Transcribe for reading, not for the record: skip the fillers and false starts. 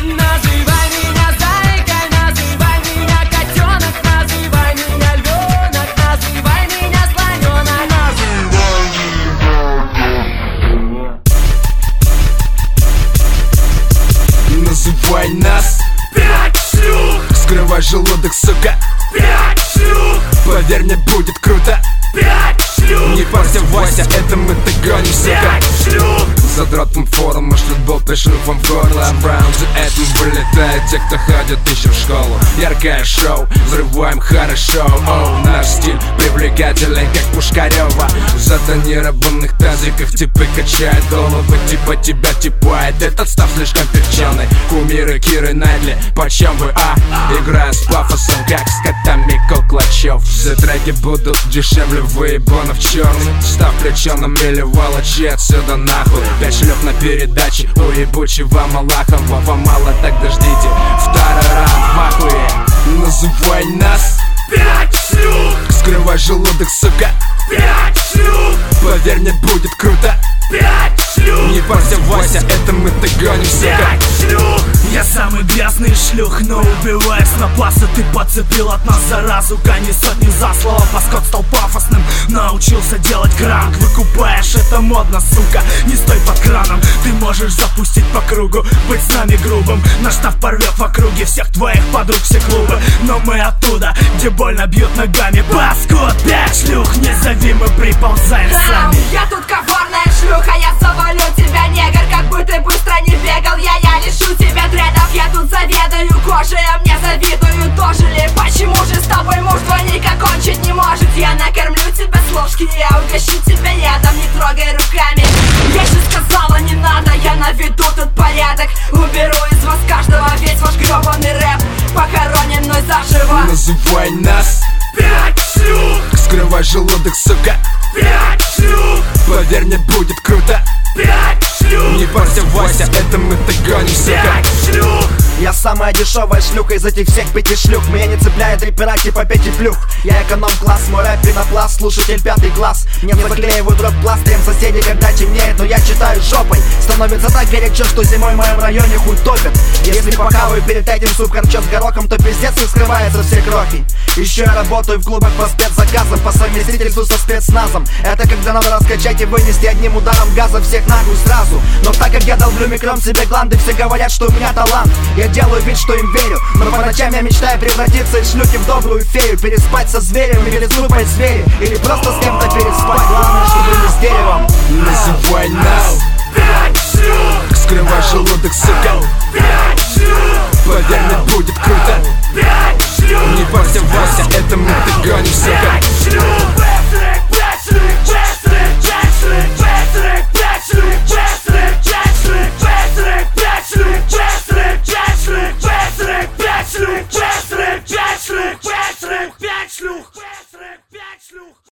Называй меня зайкой, называй меня котенок, называй меня львенок, называй меня слоненок. Называй нас 5 шлюх, скрывай желудок, сука. 5 шлюх, Поверь мне, будет круто. 5 шлюх, Не парься, Вася, это мы догоним, сука. 5 шлюх. Задротным форум шлют болты шлюхом в горло. Раунд за этим вылетают те, кто ходит еще в школу. Яркое шоу, взрываем хорошо. Оу, наш стиль привлекателен, как Пушкарева. В затонированных тазиках типы качают головы, типа тебя типает. Этот став слишком перченый. Кумиры Киры Найтли, почем вы, играя с пафосом, как с котами Колклачев. Все треки будут дешевле выебанов черный. Став плеченым или волочи отсюда нахуй. 5 шлюх на передаче у ебучего Малахова. Вам мало, тогда ждите второй раунд в ахуе. Называй нас 5 шлюх, скрывай желудок, сука. 5 шлюх, Поверь мне, будет круто. 5 шлюх, Не парься, Вася, это мы догоним, сука. 5 шлюх. Я самый грязный шлюх, но убиваешь на пасы. Ты подцепил от нас заразу, гони сотни за слово. Паскот стал пафосным, научился делать кранк. Выкупаешь, это модно, сука, не стой под краном. Ты можешь запустить по кругу, быть с нами грубым. Наш штаб порвет в округе всех твоих подруг, все клубы. Но мы оттуда, где больно бьют ногами. Паскот, 5 шлюх, не зови, мы приползаем сами. Я тут коварная шлюха, я завалю тебя, негр. Как бы ты быстро не бегал, я лишу тебя дредов. Я тут заведую кожей, а мне завидую тоже ли? Почему же с тобой муж двойника кончить не может? Я накормлю тебя с ложки, я угощу тебя ядом, не трогай руками. Я же сказала, не надо, я наведу тут порядок. Уберу из вас каждого весь ваш гребаный рэп. Похоронен мной заживо. Называй нас 5 шлюх, скрывай желудок, сука. 5 шлюх, Поверь мне, будет круто. 5 шлюх, Не парься, Вася, это мы догоним, сука. 5 шлюх. Я самая дешевая шлюха из этих всех 5 шлюх. Меня не цепляет рэпера типа Пети Плюх. Я эконом-класс, мой рэп пенопласт, слушатель 5 класс. Мне заклеивают рот пластырем соседи, когда темнеет, но я читаю жопой. Становится так горячо, что зимой в моем районе хуй топят. Если похаваю перед этим суп-харчо с горохом, то пиздец и скрывается все крохи. Еще я работаю в клубах по спецзаказам, по совместительству со спецназом. Это когда надо раскачать и вынести одним ударом газа всех нахуй сразу. Но так как я долблю микром себе гланды, все говорят, что у меня талант. Я делаю вид, что им верю, но по ночам я мечтаю превратиться из шлюхи в добрую фею. Переспать со зверем или глупой звери, или просто с кем-то переспать. Главное, чтобы не с деревом. Называй нас 5 шлюх, скрывай желудок, сука. 5 шлюх, Поверь мне, будет круто. 5 шлюх, Не парься, Вася, это мы догоним, сука. 5 шлюх. Бэстрик, бэстрик, бэстрик, бэстрик, бэстрик, бэстрик, бэстрик, бэстрик, бэстрик, бэстрик, бэстрик, бэстрик, бэстрик, бэстрик, бэстрик.